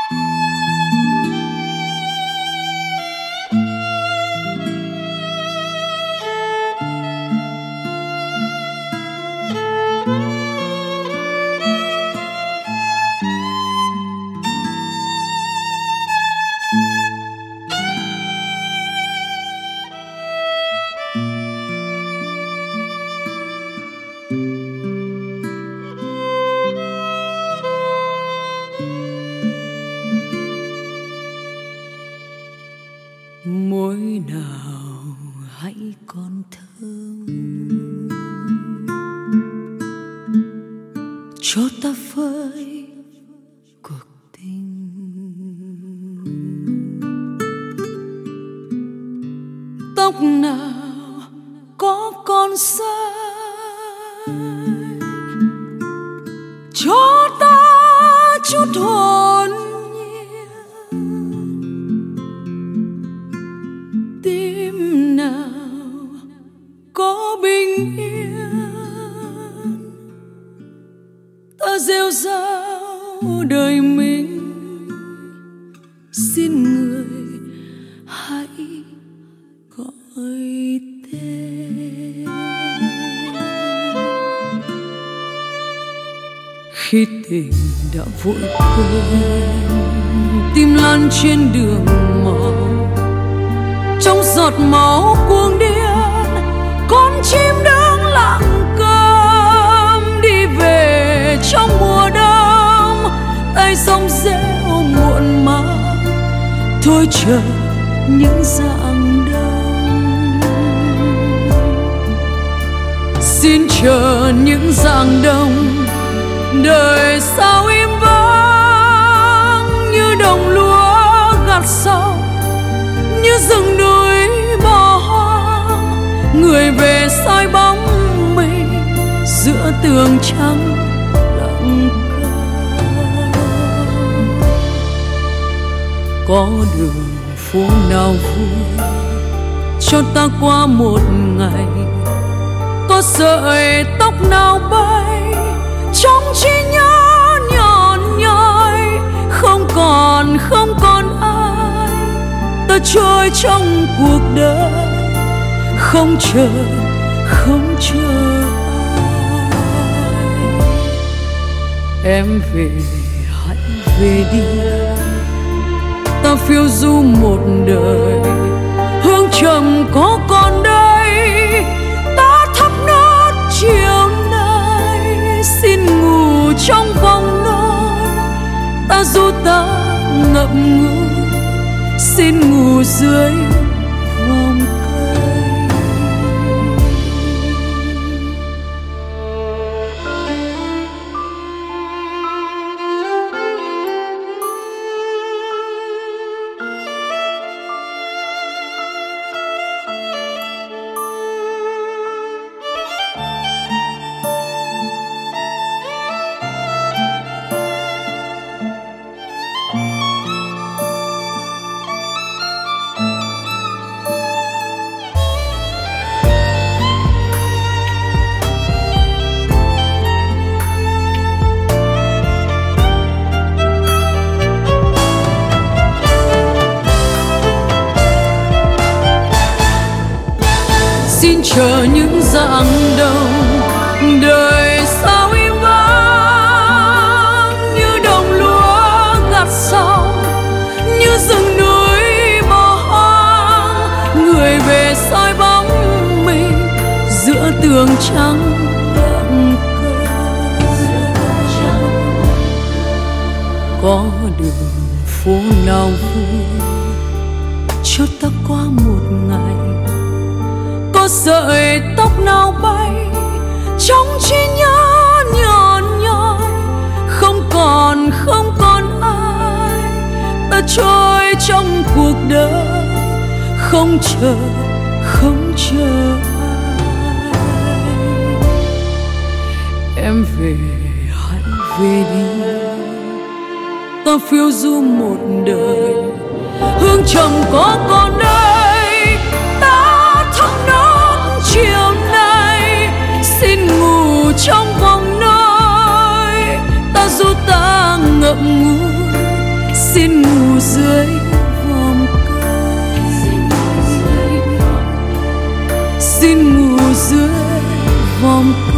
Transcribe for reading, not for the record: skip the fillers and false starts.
Môi nào hãy còn thơm cho ta với cuộc tình. Tóc nào có còn sai cho ta chút hồn nhiên. Tim nào có bình yên, ta rêu rao đời mình. Xin người hãy gọi tên. Khi tình đã vội quên, tim lan trên đường mòn, trong giọt máu cuồng điên, con chim đứng lặng câm đi về trong mùa đông. Tay sông rêu muộn màng, thôi chờ những rạng đông. Xin chờ những rạng đông, đời sao im vắng như đồng lúa gặt sau, như rừng núi bỏ hoang. Người về soi bóng mình giữa tường trắng lặng câm. Có đường phố nào vui cho ta qua một ngày, có sợi tóc nào bay trong trí nhớ nhọn nhoi. Không còn ai, ta trôi trong cuộc đời, không chờ ai. Em về hãy về đi, ta phiêu du một đời. Hương trầm có còn đây, ta thắp nốt chiều nay. Xin ngủ trong vòng nôi, ta du ta ngậm ngùi. Xin ngủ dưới vòng cây. Xin chờ những rạng đông, đời sao im vắng như đồng lúa gặt sau, như rừng núi bỏ hoang. Người về soi bóng mình giữa tường trắng lặng câm. Có đường phố nào vui cho ta qua một ngày, có sợi tóc nào bay trong trí nhớ nhọn nhoi. Không còn ai, ta trôi trong cuộc đời, không chờ ai. Em về hãy về đi, ta phiêu du một đời. Hương trầm có còn đây, ta thắp nốt chiều nay. Xin ngủ trong vòng nôi, ta du ta ngậm ngùi. xin ngủ dưới vòm cây, xin ngủ dưới vòm cây.